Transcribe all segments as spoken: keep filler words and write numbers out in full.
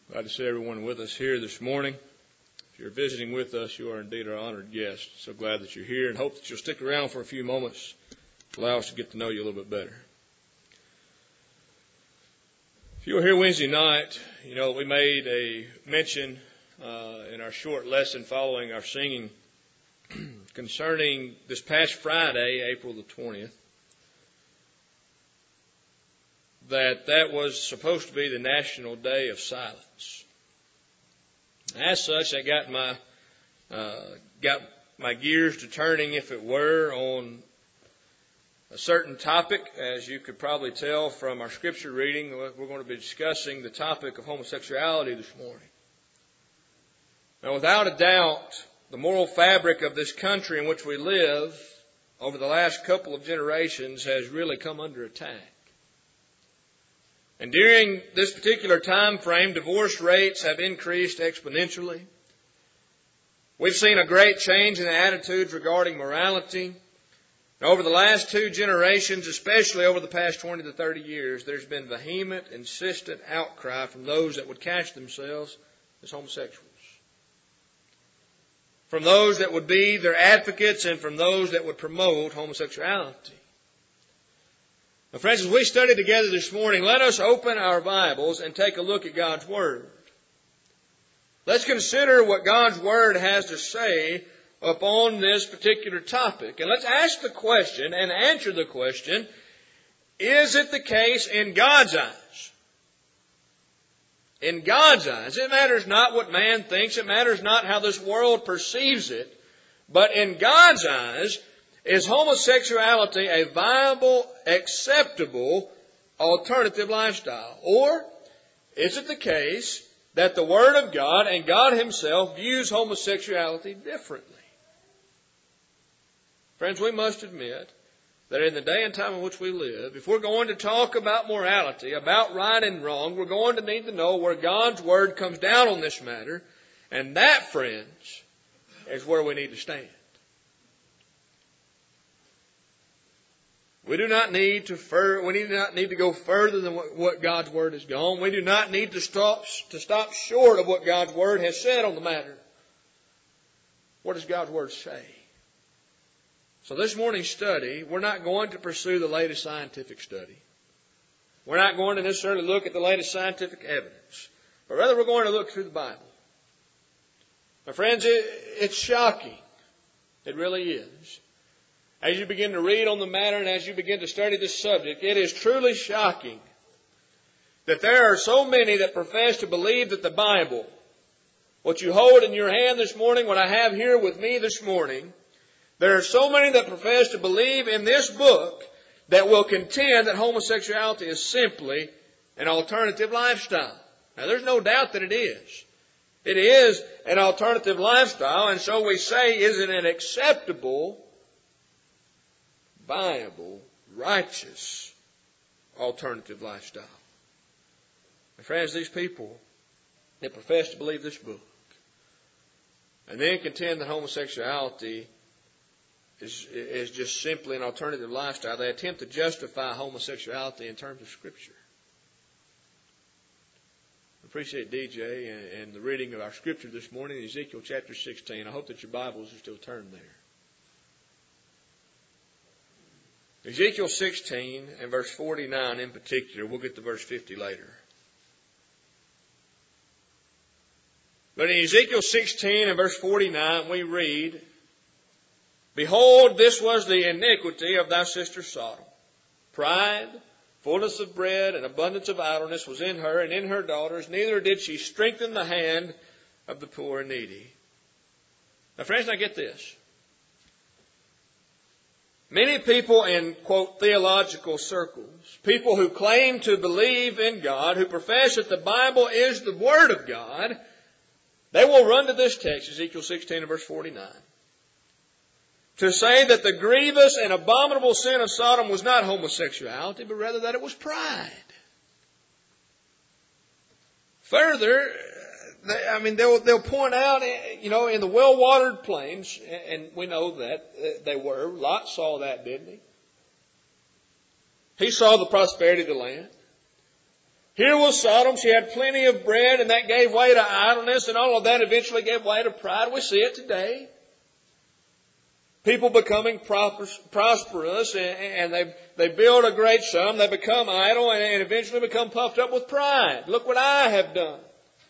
Glad to see everyone with us here this morning. If you're visiting with us, you are indeed our honored guest. So glad that you're here and hope that you'll stick around for a few moments to allow us to get to know you a little bit better. If you were here Wednesday night, you know we made a mention uh, in our short lesson following our singing concerning this past Friday, April the twentieth, that that was supposed to be the National Day of Silence. As such, I got my uh, got my gears to turning, if it were, on a certain topic. As you could probably tell from our scripture reading, we're going to be discussing the topic of homosexuality this morning. Now, without a doubt, the moral fabric of this country in which we live over the last couple of generations has really come under attack. And during this particular time frame, divorce rates have increased exponentially. We've seen a great change in the attitudes regarding morality. Over the last two generations, especially over the past twenty to thirty years, there's been vehement, insistent outcry from those that would catch themselves as homosexuals. From those that would be their advocates and from those that would promote homosexuality. Now, friends, as we study together this morning, let us open our Bibles and take a look at God's Word. Let's consider what God's Word has to say upon this particular topic. And let's ask the question and answer the question, is it the case in God's eyes? In God's eyes. It matters not what man thinks. It matters not how this world perceives it. But in God's eyes, is homosexuality a viable, acceptable, alternative lifestyle? Or is it the case that the Word of God and God Himself views homosexuality differently? Friends, we must admit that in the day and time in which we live, if we're going to talk about morality, about right and wrong, we're going to need to know where God's Word comes down on this matter. And that, friends, is where we need to stand. We do not need to fur, we do not need to go further than what, what God's Word has gone. We do not need to stop to stop short of what God's Word has said on the matter. What does God's Word say? So this morning's study, we're not going to pursue the latest scientific study. We're not going to necessarily look at the latest scientific evidence, but rather we're going to look through the Bible. Now, friends, it, it's shocking. It really is. As you begin to read on the matter and as you begin to study this subject, it is truly shocking that there are so many that profess to believe that the Bible, what you hold in your hand this morning, what I have here with me this morning, there are so many that profess to believe in this book that will contend that homosexuality is simply an alternative lifestyle. Now, there's no doubt that it is. It is an alternative lifestyle, and so we say, is it an acceptable, viable, righteous, alternative lifestyle? My friends, these people that profess to believe this book and then contend that homosexuality is, is just simply an alternative lifestyle, they attempt to justify homosexuality in terms of Scripture. I appreciate D J and, and the reading of our Scripture this morning, Ezekiel chapter sixteen. I hope that your Bibles are still turned there. Ezekiel sixteen and verse forty-nine in particular. We'll get to verse fifty later. But in Ezekiel sixteen and verse forty-nine we read, "Behold, this was the iniquity of thy sister Sodom. Pride, fullness of bread, and abundance of idleness was in her and in her daughters. Neither did she strengthen the hand of the poor and needy." Now, friends, now get this. Many people in, quote, theological circles, people who claim to believe in God, who profess that the Bible is the Word of God, they will run to this text, Ezekiel sixteen and verse forty-nine, to say that the grievous and abominable sin of Sodom was not homosexuality, but rather that it was pride. Further, they, I mean, they'll, they'll point out, you know, in the well-watered plains, and we know that they were. Lot saw that, didn't he? He saw the prosperity of the land. Here was Sodom. She had plenty of bread, and that gave way to idleness, and all of that eventually gave way to pride. We see it today. People becoming prosperous, and they they build a great sum. They become idle, and eventually become puffed up with pride. Look what I have done.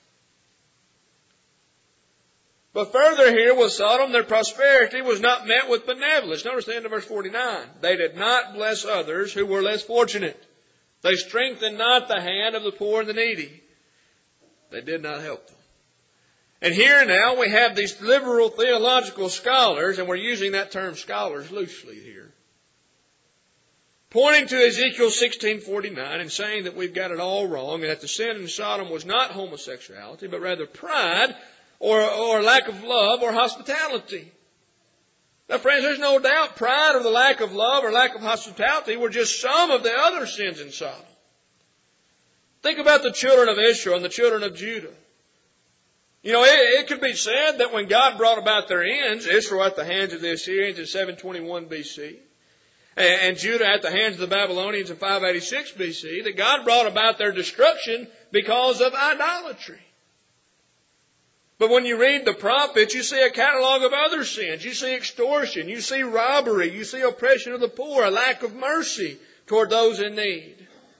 But further here with Sodom, their prosperity was not met with benevolence. Notice the end of verse forty-nine. They did not bless others who were less fortunate. They strengthened not the hand of the poor and the needy. They did not help them. And here now we have these liberal theological scholars, and we're using that term scholars loosely here, pointing to Ezekiel sixteen forty-nine and saying that we've got it all wrong, and that the sin in Sodom was not homosexuality, but rather pride or, or lack of love or hospitality. Now, friends, there's no doubt pride or the lack of love or lack of hospitality were just some of the other sins in Sodom. Think about the children of Israel and the children of Judah. You know, it, it could be said that when God brought about their ends, Israel at the hands of the Assyrians in seven twenty-one B C, and, and Judah at the hands of the Babylonians in five eighty-six B C, that God brought about their destruction because of idolatry. But when you read the prophets, you see a catalog of other sins. You see extortion. You see robbery. You see oppression of the poor, a lack of mercy toward those in need.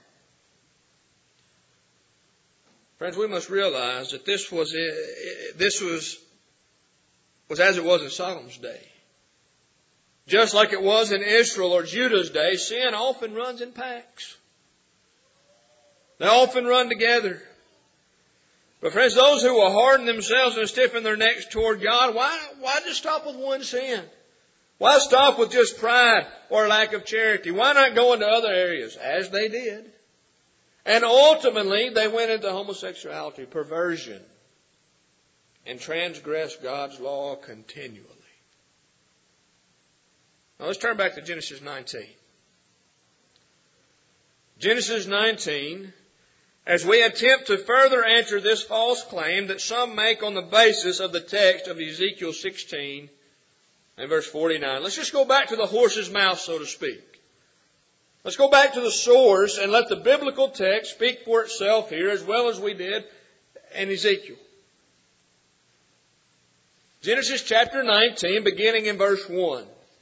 Friends, we must realize that this was this was was as it was in Sodom's day. Just like it was in Israel or Judah's day, sin often runs in packs. They often run together. But friends, those who will harden themselves and stiffen their necks toward God, why, why just stop with one sin? Why stop with just pride or lack of charity? Why not go into other areas? As they did. And ultimately, they went into homosexuality, perversion, and transgressed God's law continually. Now let's turn back to Genesis nineteen. Genesis nineteen, as we attempt to further answer this false claim that some make on the basis of the text of Ezekiel sixteen and verse forty-nine. Let's just go back to the horse's mouth, so to speak. Let's go back to the source and let the biblical text speak for itself here as well as we did in Ezekiel. Genesis chapter nineteen, beginning in verse one.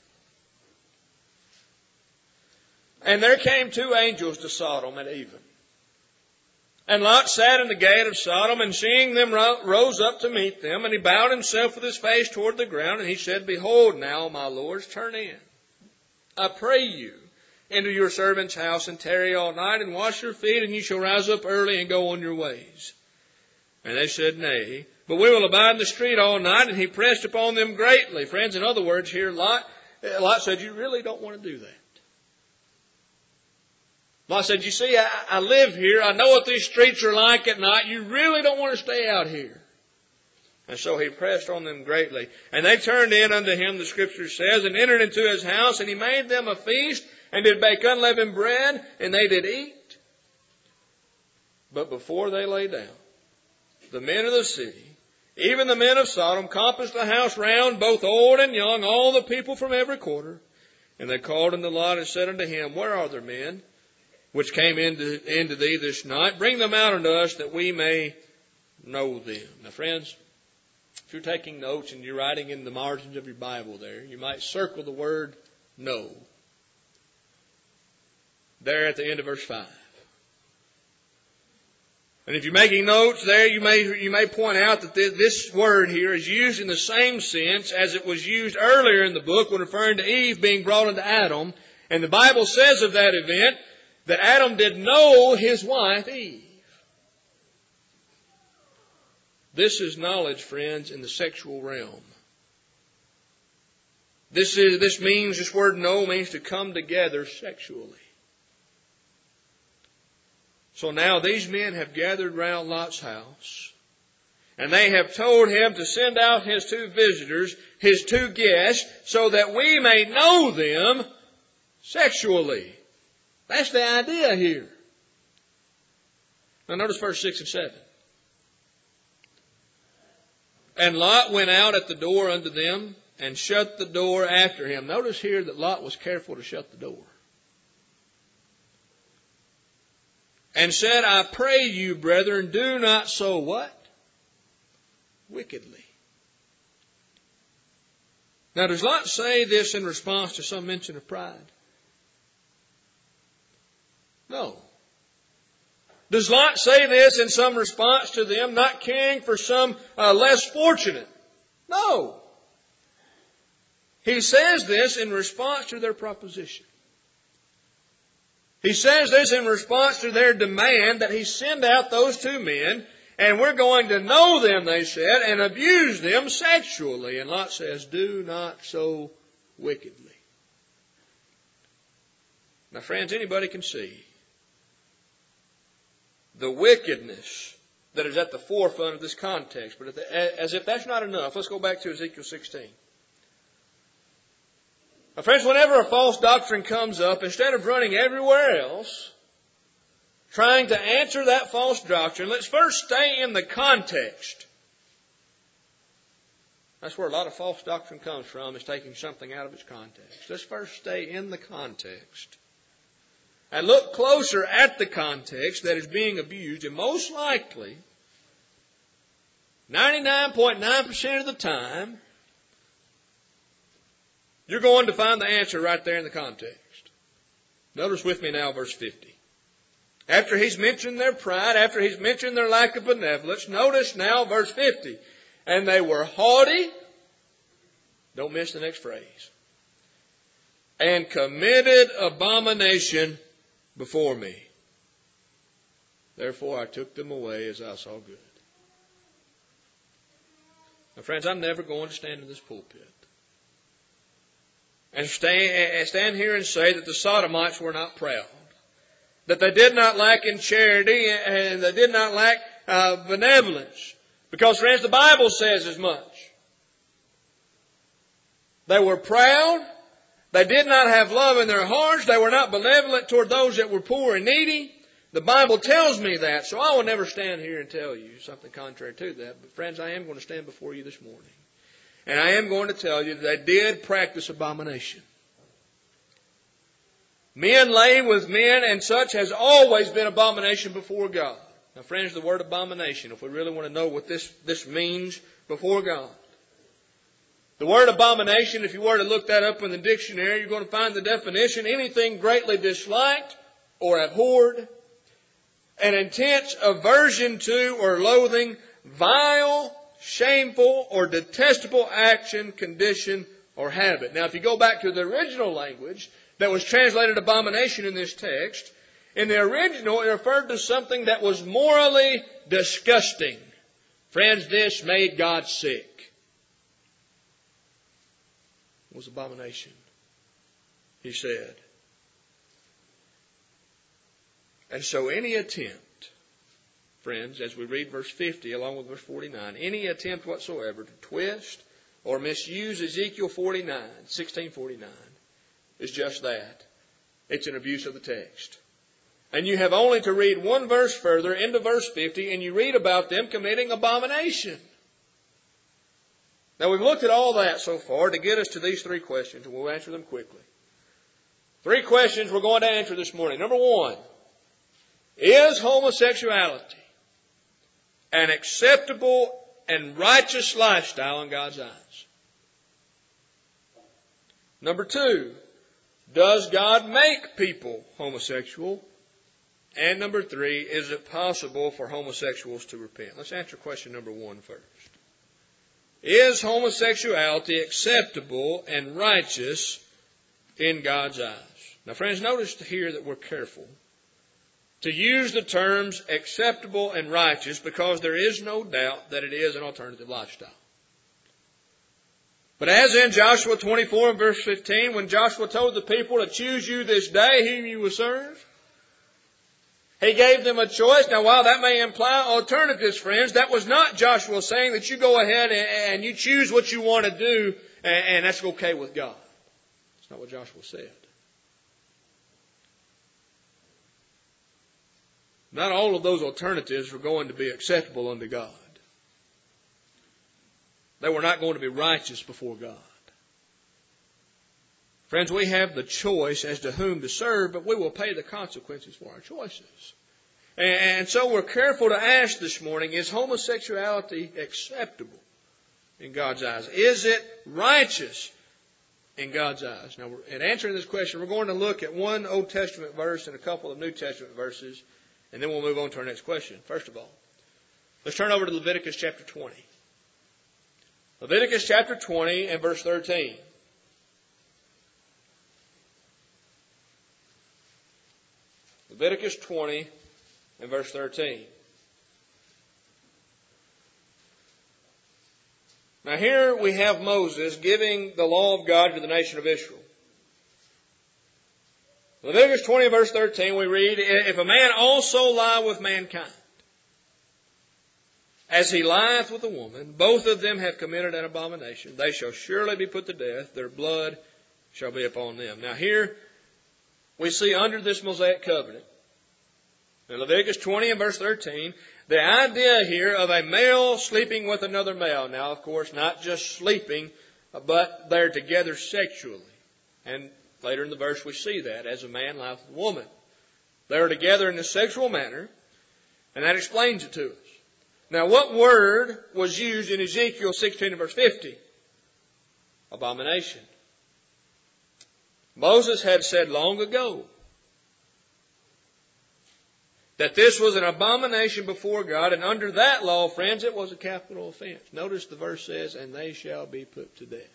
And there came two angels to Sodom at even. And Lot sat in the gate of Sodom, and seeing them rose up to meet them. And he bowed himself with his face toward the ground, and he said, Behold now, my lords, turn in, I pray you, into your servant's house, and tarry all night, and wash your feet, and you shall rise up early and go on your ways. And they said, Nay, but we will abide in the street all night. And he pressed upon them greatly. Friends, in other words here, Lot, Lot said, you really don't want to do that. Lot said, you see, I, I live here. I know what these streets are like at night. You really don't want to stay out here. And so he pressed on them greatly. And they turned in unto him, the Scripture says, and entered into his house, and he made them a feast, and did bake unleavened bread, and they did eat. But before they lay down, the men of the city, even the men of Sodom, compassed the house round, both old and young, all the people from every quarter. And they called unto Lot and said unto him, Where are their men, which came into, into thee this night? Bring them out unto us, that we may know them. Now, friends, if you're taking notes and you're writing in the margins of your Bible there, you might circle the word know there at the end of verse five. And if you're making notes there, you may you may point out that this word here is used in the same sense as it was used earlier in the book when referring to Eve being brought into Adam. And the Bible says of that event that Adam did know his wife Eve. This is knowledge, friends, in the sexual realm. This is this means this word know means to come together sexually. So now these men have gathered round Lot's house, and they have told him to send out his two visitors, his two guests, so that we may know them sexually. That's the idea here. Now notice verse six and seven. And Lot went out at the door unto them, and shut the door after him. Notice here that Lot was careful to shut the door. and said, I pray you, brethren, do not so what? Wickedly. Now, does Lot say this in response to some mention of pride? No. Does Lot say this in some response to them not caring for some uh, less fortunate? No. He says this in response to their proposition. He says this in response to their demand that he send out those two men, and we're going to know them, they said, and abuse them sexually. And Lot says, do not so wickedly. Now, friends, anybody can see the wickedness that is at the forefront of this context. But as if that's not enough, let's go back to Ezekiel sixteen. Now, friends, whenever a false doctrine comes up, instead of running everywhere else, trying to answer that false doctrine, let's first stay in the context. That's where a lot of false doctrine comes from, is taking something out of its context. Let's first stay in the context and look closer at the context that is being abused, and most likely, ninety-nine point nine percent of the time, you're going to find the answer right there in the context. Notice with me now verse fifty. After he's mentioned their pride, after he's mentioned their lack of benevolence, notice now verse fifty. And they were haughty. Don't miss the next phrase. And committed abomination before me. Therefore I took them away as I saw good. Now, friends, I'm never going to stand in this pulpit and stand, stand here and say that the Sodomites were not proud, that they did not lack in charity, and they did not lack uh, benevolence. Because, friends, the Bible says as much. They were proud. They did not have love in their hearts. They were not benevolent toward those that were poor and needy. The Bible tells me that, so I will never stand here and tell you something contrary to that. But, friends, I am going to stand before you this morning, and I am going to tell you that they did practice abomination. Men lay with men, and such has always been abomination before God. Now, friends, the word abomination, if we really want to know what this, this means before God. The word abomination, if you were to look that up in the dictionary, you're going to find the definition: anything greatly disliked or abhorred, an intense aversion to or loathing, vile, shameful, or detestable action, condition, or habit. Now, if you go back to the original language that was translated abomination in this text, in the original it referred to something that was morally disgusting. Friends, this made God sick. It was abomination, he said. And so any attempt, friends, as we read verse fifty along with verse forty-nine, any attempt whatsoever to twist or misuse Ezekiel forty-nine, sixteen forty-nine, is just that. It's an abuse of the text. And you have only to read one verse further into verse fifty, and you read about them committing abomination. Now, we've looked at all that so far to get us to these three questions, and we'll answer them quickly. Three questions we're going to answer this morning. Number one, is homosexuality an acceptable and righteous lifestyle in God's eyes? Number two, does God make people homosexual? And number three, is it possible for homosexuals to repent? Let's answer question number one first. Is homosexuality acceptable and righteous in God's eyes? Now, friends, notice here that we're careful to use the terms acceptable and righteous, because there is no doubt that it is an alternative lifestyle. But as in Joshua twenty-four and verse fifteen, when Joshua told the people to choose you this day whom you will serve, he gave them a choice. Now, while that may imply alternatives, friends, that was not Joshua saying that you go ahead and you choose what you want to do and that's okay with God. That's not what Joshua said. Not all of those alternatives were going to be acceptable unto God. They were not going to be righteous before God. Friends, we have the choice as to whom to serve, but we will pay the consequences for our choices. And so we're careful to ask this morning, is homosexuality acceptable in God's eyes? Is it righteous in God's eyes? Now, in answering this question, we're going to look at one Old Testament verse and a couple of New Testament verses, and then we'll move on to our next question. First of all, let's turn over to Leviticus chapter twenty. Leviticus chapter twenty and verse thirteen. Leviticus twenty and verse thirteen. Now here we have Moses giving the law of God to the nation of Israel. Leviticus twenty verse thirteen we read, if a man also lie with mankind, as he lieth with a woman, both of them have committed an abomination. They shall surely be put to death. Their blood shall be upon them. Now here we see under this Mosaic covenant, in Leviticus twenty and verse thirteen, the idea here of a male sleeping with another male. Now, of course, not just sleeping, but they're together sexually. And later in the verse we see that, as a man lieth with a woman. They're together in a sexual manner, and that explains it to us. Now, what word was used in Ezekiel sixteen and verse fifty? Abomination. Moses had said long ago that this was an abomination before God, and under that law, friends, it was a capital offense. Notice the verse says, and they shall be put to death.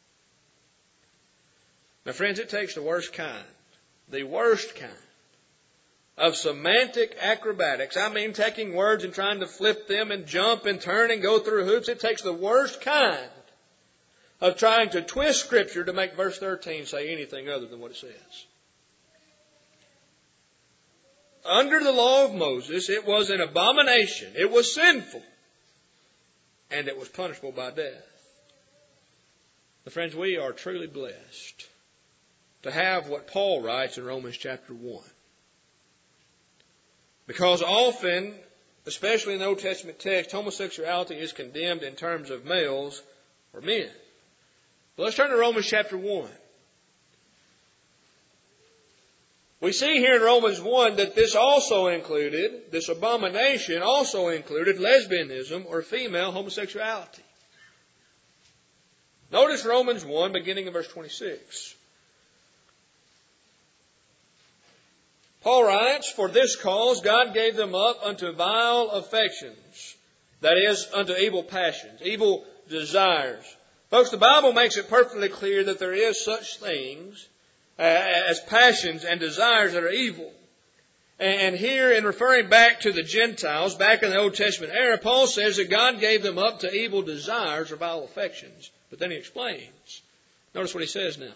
Now, friends, it takes the worst kind, the worst kind of semantic acrobatics. I mean, taking words and trying to flip them and jump and turn and go through hoops. It takes the worst kind of trying to twist Scripture to make verse thirteen say anything other than what it says. Under the law of Moses, it was an abomination. It was sinful. And it was punishable by death. But friends, we are truly blessed to have what Paul writes in Romans chapter one. Because often, especially in the Old Testament text, homosexuality is condemned in terms of males or men. But let's turn to Romans chapter one. We see here in Romans one that this also included, this abomination also included lesbianism or female homosexuality. Notice Romans one, beginning in verse twenty-six. Paul writes, for this cause God gave them up unto vile affections, that is, unto evil passions, evil desires. Folks, the Bible makes it perfectly clear that there is such things as passions and desires that are evil. And here, in referring back to the Gentiles, back in the Old Testament era, Paul says that God gave them up to evil desires or vile affections. But then he explains. Notice what he says now.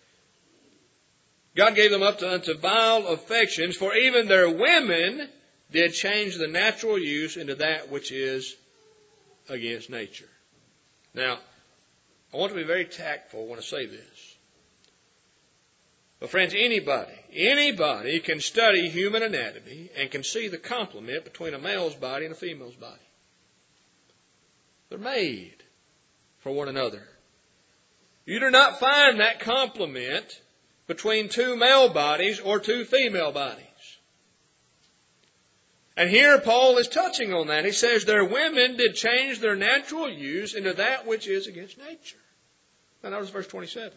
God gave them up to unto vile affections, for even their women did change the natural use into that which is against nature. Now, I want to be very tactful when I say this. But friends, anybody, anybody can study human anatomy and can see the complement between a male's body and a female's body. They're made for one another. You do not find that complement between two male bodies or two female bodies. And here Paul is touching on that. He says their women did change their natural use into that which is against nature. Now notice verse twenty-seven.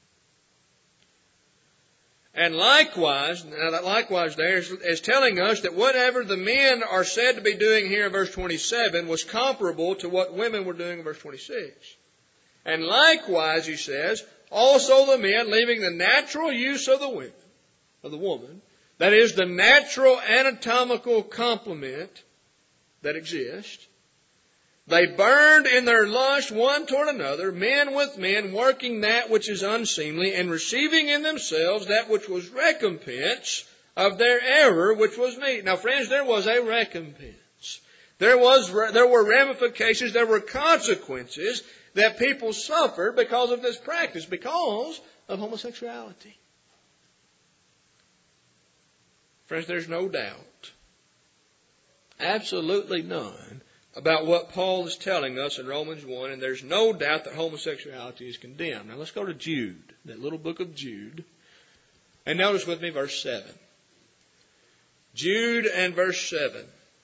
And likewise, now that likewise there is, is telling us that whatever the men are said to be doing here in verse twenty-seven was comparable to what women were doing in verse twenty-six. And likewise, he says, also the men, leaving the natural use of the women, of the woman, that is the natural anatomical complement that exists, they burned in their lust one toward another, men with men, working that which is unseemly, and receiving in themselves that which was recompense of their error, which was meat. Now, friends, there was a recompense. There was, there were ramifications, there were consequences that people suffered because of this practice, because of homosexuality. Friends, there's no doubt, absolutely none, about what Paul is telling us in Romans one, and there's no doubt that homosexuality is condemned. Now let's go to Jude, that little book of Jude, and notice with me verse seven. Jude and verse seven.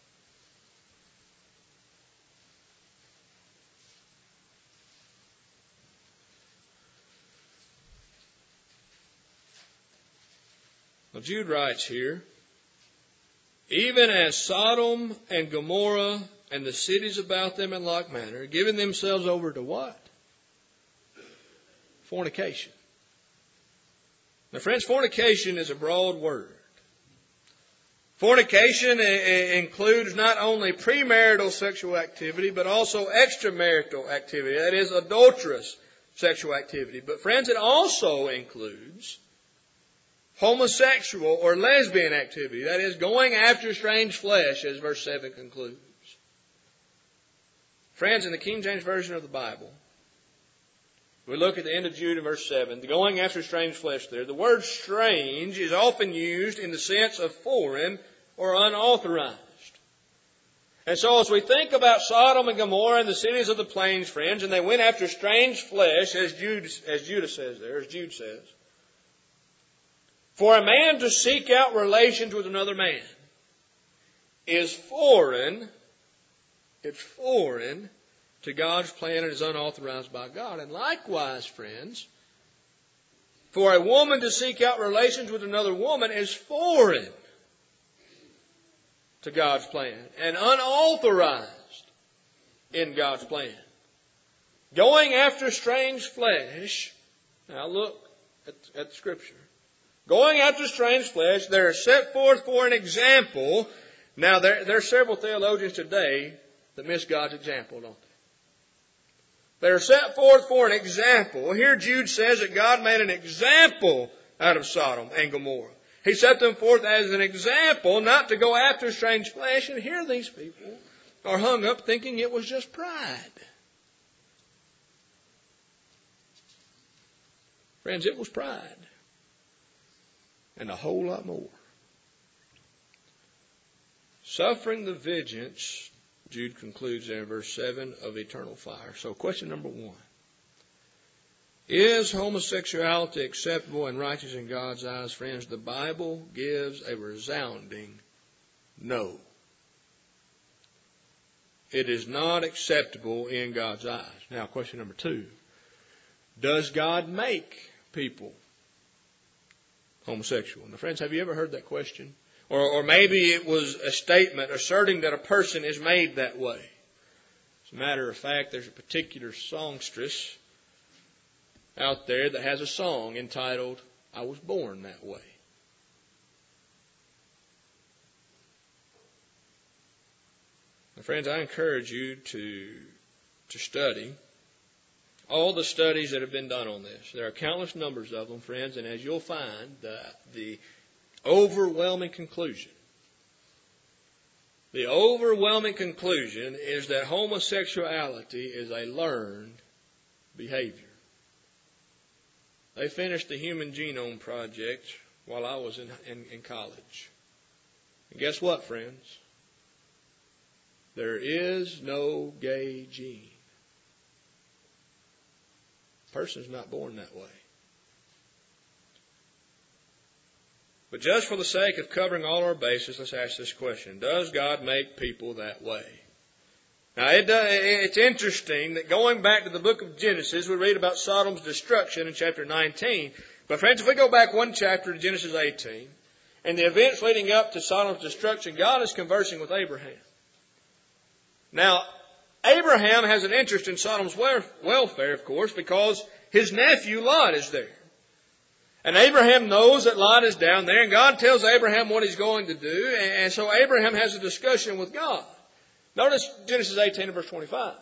Well, Jude writes here, even as Sodom and Gomorrah and the cities about them in like manner, giving themselves over to what? Fornication. Now, friends, fornication is a broad word. Fornication includes not only premarital sexual activity, but also extramarital activity. That is, adulterous sexual activity. But, friends, it also includes homosexual or lesbian activity. That is, going after strange flesh, as verse seven concludes. Friends, in the King James Version of the Bible, we look at the end of Jude in verse seven, the going after strange flesh there. The word strange is often used in the sense of foreign or unauthorized. And so as we think about Sodom and Gomorrah and the cities of the plains, friends, and they went after strange flesh, as Jude, as Judah says there, as Jude says, for a man to seek out relations with another man is foreign, it's foreign to God's plan and is unauthorized by God. And likewise, friends, for a woman to seek out relations with another woman is foreign to God's plan and unauthorized in God's plan. Going after strange flesh, now look at, at the Scripture. Going after strange flesh, they're set forth for an example. Now, there, there are several theologians today that miss God's example, don't they? They're set forth for an example. Here Jude says that God made an example out of Sodom and Gomorrah. He set them forth as an example not to go after strange flesh. And here these people are hung up thinking it was just pride. Friends, it was pride. And a whole lot more. Suffering the vengeance, Jude concludes there in verse seven, of eternal fire. So question number one. Is homosexuality acceptable and righteous in God's eyes? Friends, the Bible gives a resounding no. It is not acceptable in God's eyes. Now, question number two. Does God make people homosexual? Now, friends, have you ever heard that question? Or, or maybe it was a statement asserting that a person is made that way. As a matter of fact, there's a particular songstress out there that has a song entitled, I Was Born That Way. Now, friends, I encourage you to, to study all the studies that have been done on this. There are countless numbers of them, friends, and as you'll find, the, the overwhelming conclusion, the overwhelming conclusion is that homosexuality is a learned behavior. They finished the Human Genome Project while I was in, in, in college. And guess what, friends? There is no gay gene. A person's not born that way. But just for the sake of covering all our bases, let's ask this question. Does God make people that way? Now, it, uh, it's interesting that going back to the book of Genesis, we read about Sodom's destruction in chapter nineteen. But friends, if we go back one chapter to Genesis eighteen, and the events leading up to Sodom's destruction, God is conversing with Abraham. Now, Abraham has an interest in Sodom's welfare, of course, because his nephew Lot is there. And Abraham knows that Lot is down there, and God tells Abraham what he's going to do, and so Abraham has a discussion with God. Notice Genesis eighteen and verse twenty-five.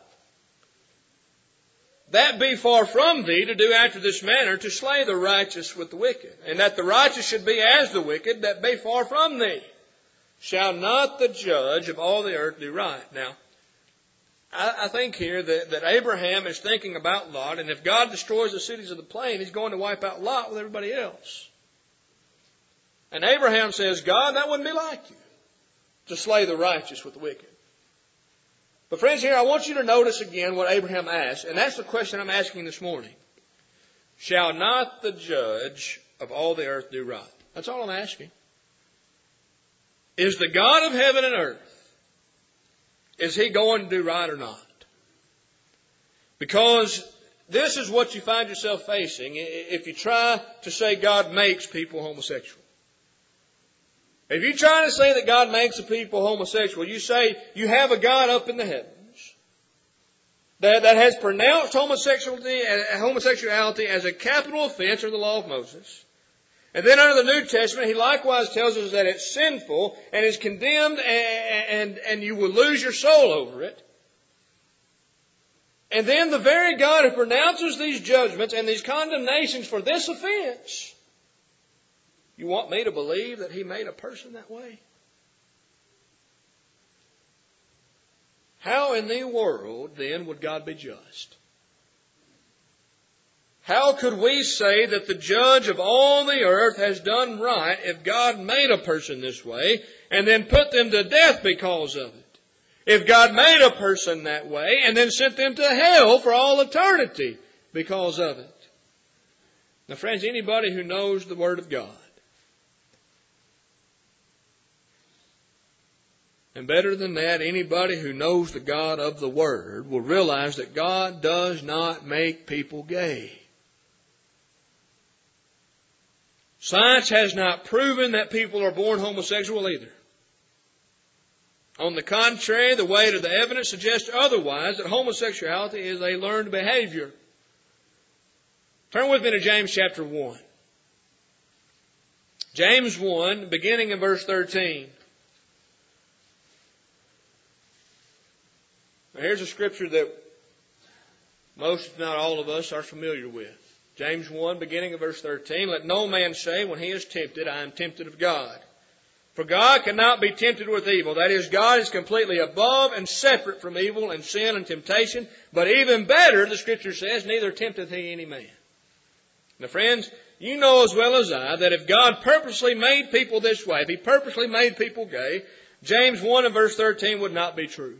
That be far from thee to do after this manner, to slay the righteous with the wicked, and that the righteous should be as the wicked, that be far from thee. Shall not the judge of all the earth do right? Now, I, I think here that, that Abraham is thinking about Lot, and if God destroys the cities of the plain, He's going to wipe out Lot with everybody else. And Abraham says, God, that wouldn't be like you, to slay the righteous with the wicked. But friends, here I want you to notice again what Abraham asked, and that's the question I'm asking this morning. Shall not the judge of all the earth do right? That's all I'm asking. is the God of heaven and earth. Is He going to do right or not? Because this is what you find yourself facing if you try to say God makes people homosexual. If you try to say that God makes the people homosexual, you say you have a God up in the heavens that, that has pronounced homosexuality, homosexuality as a capital offense under the law of Moses. And then under the New Testament, He likewise tells us that it's sinful and is condemned and, and, and you will lose your soul over it. And then the very God who pronounces these judgments and these condemnations for this offense, you want me to believe that He made a person that way? How in the world, then, would God be just? How could we say that the judge of all the earth has done right if God made a person this way and then put them to death because of it? If God made a person that way and then sent them to hell for all eternity because of it? Now, friends, anybody who knows the Word of God, and better than that, anybody who knows the God of the Word will realize that God does not make people gay. Science has not proven that people are born homosexual either. On the contrary, the weight of the evidence suggests otherwise, that homosexuality is a learned behavior. Turn with me to James chapter one. James one, beginning in verse thirteen. Now here's a scripture that most, if not all of us, are familiar with. James one, beginning of verse thirteen. Let no man say when he is tempted, I am tempted of God. For God cannot be tempted with evil. That is, God is completely above and separate from evil and sin and temptation. But even better, the Scripture says, neither tempteth He any man. Now friends, you know as well as I that if God purposely made people this way, if He purposely made people gay, James one and verse thirteen would not be true.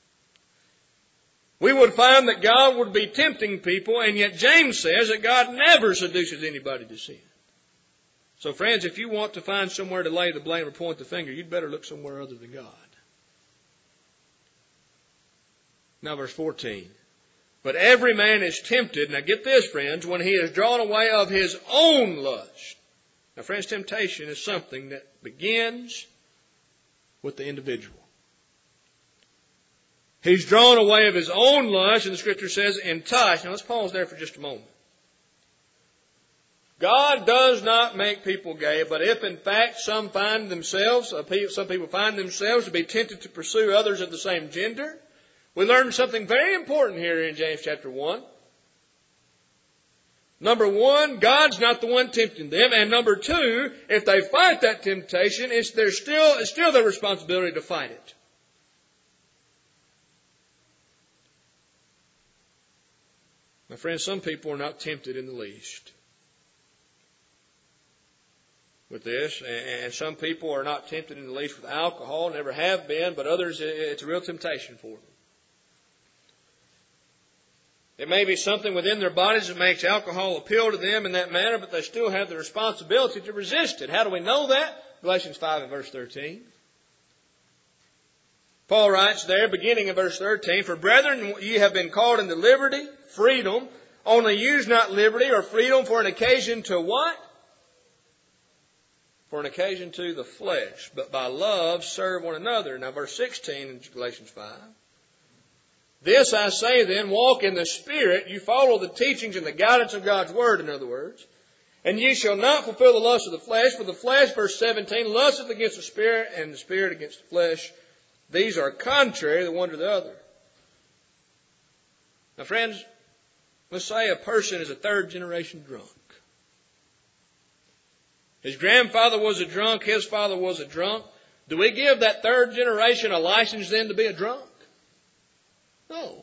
We would find that God would be tempting people, and yet James says that God never seduces anybody to sin. So friends, if you want to find somewhere to lay the blame or point the finger, you'd better look somewhere other than God. Now verse fourteen. But every man is tempted, now get this friends, when he is drawn away of his own lust. Now friends, temptation is something that begins with the individual. He's drawn away of his own lust, and the Scripture says, enticed. Now let's pause there for just a moment. God does not make people gay, but if in fact some find themselves, some people find themselves to be tempted to pursue others of the same gender, we learn something very important here in James chapter one. Number one, God's not the one tempting them. And number two, if they fight that temptation, it's, their still, it's still their responsibility to fight it. My friends, some people are not tempted in the least with this, and some people are not tempted in the least with alcohol, never have been, but others, it's a real temptation for them. It may be something within their bodies that makes alcohol appeal to them in that manner, but they still have the responsibility to resist it. How do we know that? Galatians five and verse thirteen. Paul writes there, beginning in verse thirteen, For brethren, ye have been called into liberty, freedom, only use not liberty or freedom for an occasion to what? For an occasion to the flesh, but by love serve one another. Now verse sixteen in Galatians five. This I say then, walk in the Spirit, you follow the teachings and the guidance of God's Word, in other words. And ye shall not fulfill the lust of the flesh, for the flesh, verse seventeen, lusteth against the Spirit, and the Spirit against the flesh. These are contrary the one to the other. Now friends, let's say a person is a third generation drunk. His grandfather was a drunk, his father was a drunk. Do we give that third generation a license then to be a drunk? No.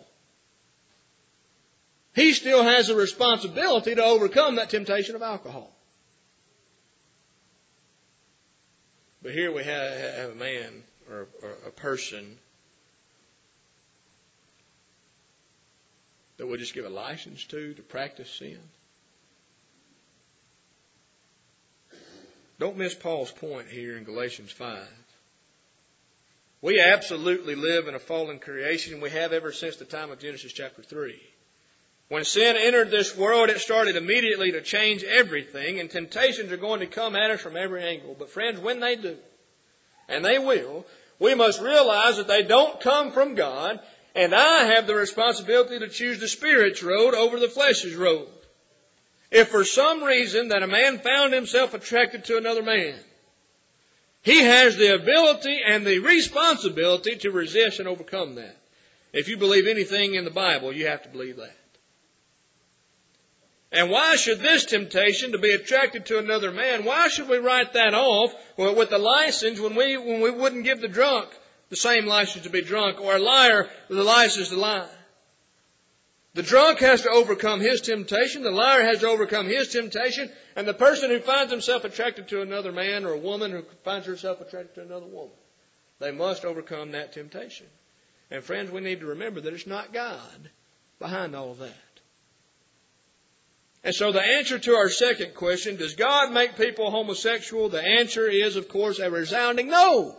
He still has a responsibility to overcome that temptation of alcohol. But here we have, have a man or, or a person that we just give a license to, to practice sin. Don't miss Paul's point here in Galatians five. We absolutely live in a fallen creation. We have ever since the time of Genesis chapter three. When sin entered this world, it started immediately to change everything, and temptations are going to come at us from every angle. But friends, when they do, and they will, we must realize that they don't come from God, and I have the responsibility to choose the Spirit's road over the flesh's road. If for some reason that a man found himself attracted to another man, he has the ability and the responsibility to resist and overcome that. If you believe anything in the Bible, you have to believe that. And why should this temptation to be attracted to another man, why should we write that off with the license when we when we wouldn't give the drunk the same license to be drunk, or a liar the license to lie? The drunk has to overcome his temptation, the liar has to overcome his temptation, and the person who finds himself attracted to another man, or a woman who finds herself attracted to another woman, they must overcome that temptation. And friends, we need to remember that it's not God behind all of that. And so the answer to our second question, does God make people homosexual? The answer is, of course, a resounding no.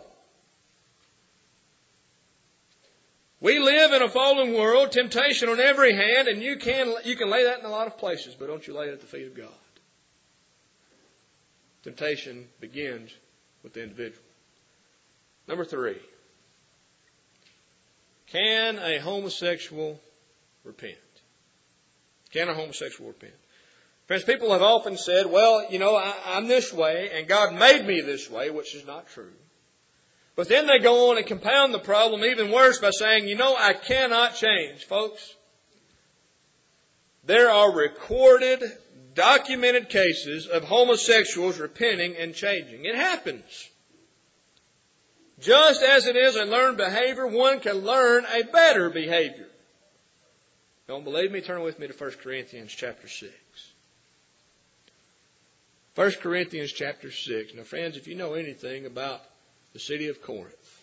We live in a fallen world, temptation on every hand, and you can, you can lay that in a lot of places, but don't you lay it at the feet of God. Temptation begins with the individual. Number three, can a homosexual repent? Can a homosexual repent? Friends, people have often said, well, you know, I, I'm this way, and God made me this way, which is not true. But then they go on and compound the problem even worse by saying, you know, I cannot change. Folks, there are recorded, documented cases of homosexuals repenting and changing. It happens. Just as it is a learned behavior, one can learn a better behavior. Don't believe me? Turn with me to First Corinthians chapter six. First Corinthians chapter six. Now, friends, if you know anything about the city of Corinth,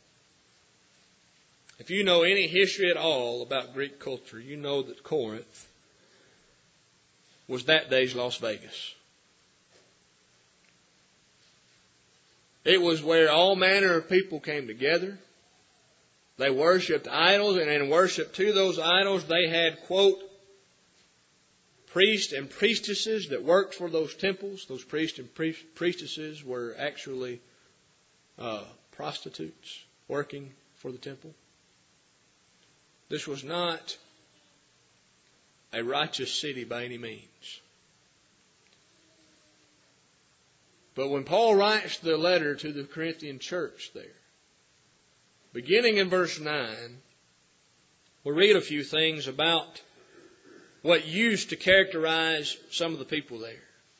if you know any history at all about Greek culture, you know that Corinth was that day's Las Vegas. It was where all manner of people came together. They worshipped idols, and in worship to those idols, they had, quote, priests and priestesses that worked for those temples. Those priests and priestesses were actually uh, prostitutes working for the temple. This was not a righteous city by any means. But when Paul writes the letter to the Corinthian church there, beginning in verse nine, we'll read a few things about what used to characterize some of the people there.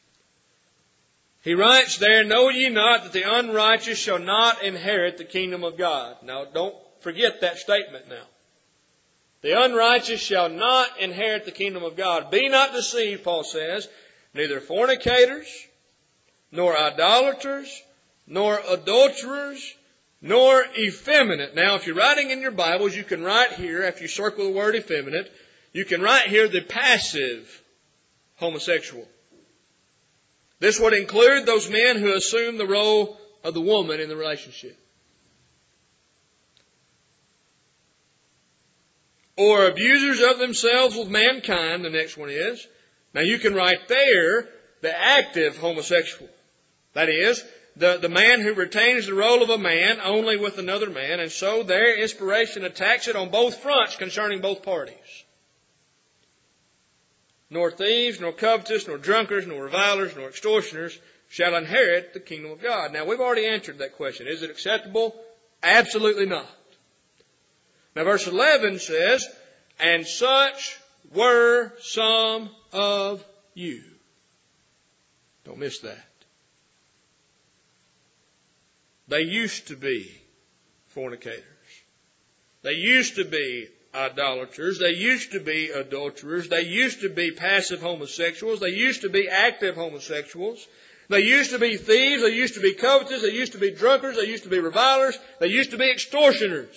He writes there, know ye not that the unrighteous shall not inherit the kingdom of God? Now, don't forget that statement now. The unrighteous shall not inherit the kingdom of God. Be not deceived, Paul says, neither fornicators, nor idolaters, nor adulterers, nor effeminate. Now, if you're writing in your Bibles, you can write here, after you circle the word effeminate, you can write here the passive homosexual. This would include those men who assume the role of the woman in the relationship. Or abusers of themselves with mankind, the next one is. Now you can write there the active homosexual. That is, the, the man who retains the role of a man only with another man, and so their inspiration attacks it on both fronts concerning both parties. Nor thieves, nor covetous, nor drunkards, nor revilers, nor extortioners shall inherit the kingdom of God. Now, we've already answered that question. Is it acceptable? Absolutely not. Now, verse eleven says, and such were some of you. Don't miss that. They used to be fornicators. They used to be idolaters. They used to be adulterers. They used to be passive homosexuals. They used to be active homosexuals. They used to be thieves. They used to be covetous. They used to be drunkards. They used to be revilers. They used to be extortioners.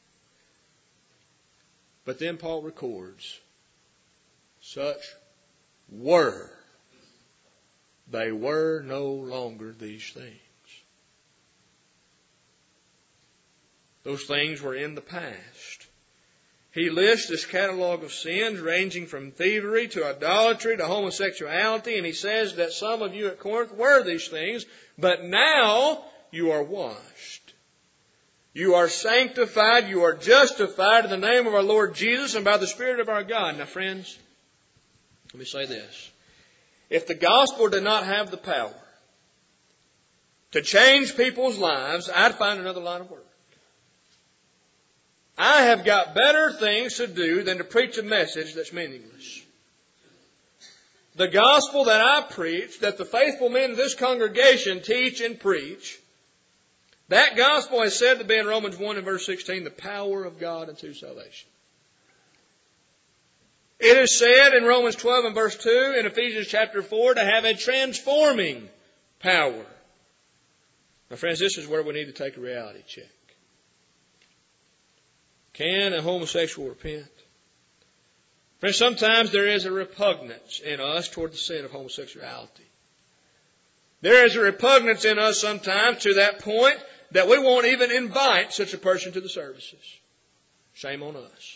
But then Paul records, such were. They were no longer these things. Those things were in the past. He lists this catalog of sins ranging from thievery to idolatry to homosexuality, and he says that some of you at Corinth were these things, but now you are washed. You are sanctified, you are justified in the name of our Lord Jesus and by the Spirit of our God. Now friends, let me say this. If the gospel did not have the power to change people's lives, I'd find another line of work. I have got better things to do than to preach a message that's meaningless. The gospel that I preach, that the faithful men of this congregation teach and preach, that gospel is said to be in Romans one and verse sixteen, the power of God unto salvation. It is said in Romans twelve and verse two, in Ephesians chapter four, to have a transforming power. Now friends, this is where we need to take a reality check. Can a homosexual repent? Friends, sometimes there is a repugnance in us toward the sin of homosexuality. There is a repugnance in us sometimes to that point that we won't even invite such a person to the services. Shame on us.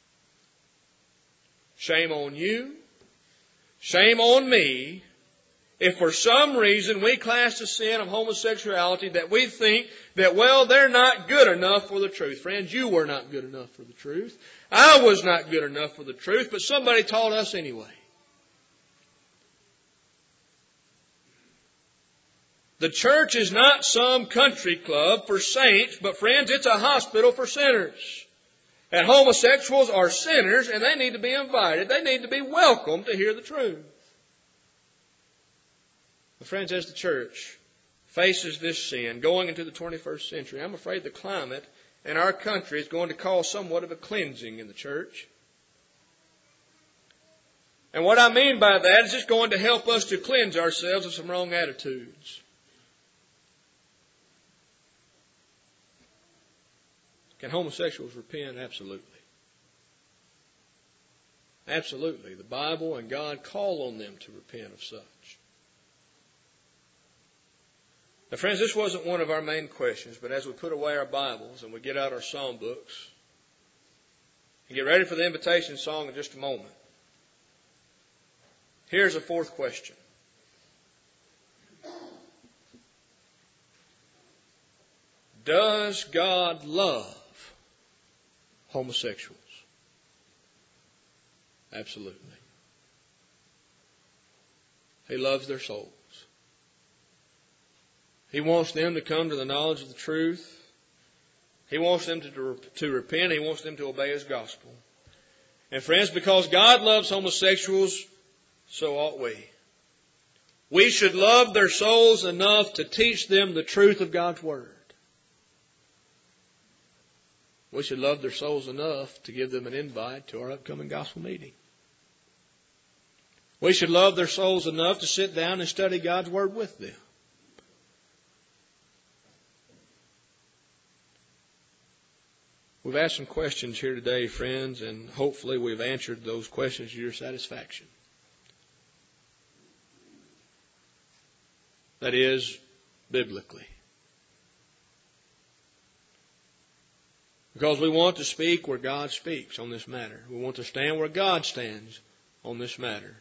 Shame on you. Shame on me. If for some reason we class the sin of homosexuality that we think that, well, they're not good enough for the truth. Friends, you were not good enough for the truth. I was not good enough for the truth, but somebody taught us anyway. The church is not some country club for saints, but friends, it's a hospital for sinners. And homosexuals are sinners, and they need to be invited. They need to be welcomed to hear the truth. But friends, as the church faces this sin going into the twenty-first century, I'm afraid the climate in our country is going to cause somewhat of a cleansing in the church. And what I mean by that is it's going to help us to cleanse ourselves of some wrong attitudes. Can homosexuals repent? Absolutely. Absolutely. The Bible and God call on them to repent of such. Now, friends, this wasn't one of our main questions, but as we put away our Bibles and we get out our psalm books and get ready for the invitation song in just a moment, here's a fourth question. Does God love homosexuals? Absolutely. He loves their souls. He wants them to come to the knowledge of the truth. He wants them to, to repent. He wants them to obey His gospel. And friends, because God loves homosexuals, so ought we. We should love their souls enough to teach them the truth of God's Word. We should love their souls enough to give them an invite to our upcoming gospel meeting. We should love their souls enough to sit down and study God's Word with them. We've asked some questions here today, friends, and hopefully we've answered those questions to your satisfaction. That is, biblically. Because we want to speak where God speaks on this matter. We want to stand where God stands on this matter.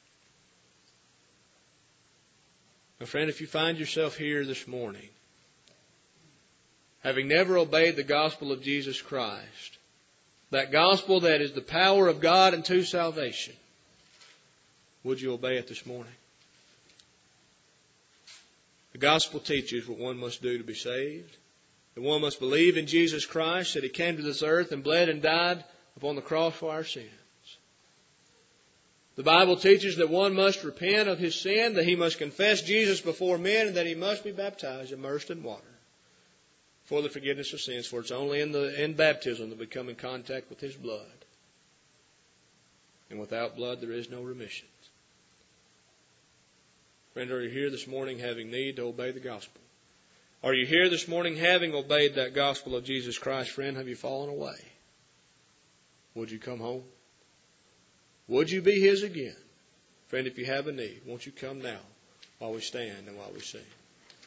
Now, friend, if you find yourself here this morning, having never obeyed the gospel of Jesus Christ, that gospel that is the power of God unto salvation, would you obey it this morning? The gospel teaches what one must do to be saved. That one must believe in Jesus Christ, that He came to this earth and bled and died upon the cross for our sins. The Bible teaches that one must repent of his sin, that he must confess Jesus before men, and that he must be baptized, immersed in water for the forgiveness of sins. For it's only in the in baptism that we come in contact with His blood. And without blood there is no remission. Friend, are you here this morning having need to obey the gospel? Are you here this morning having obeyed that gospel of Jesus Christ? Friend, have you fallen away? Would you come home? Would you be His again? Friend, if you have a need, won't you come now while we stand and while we sing?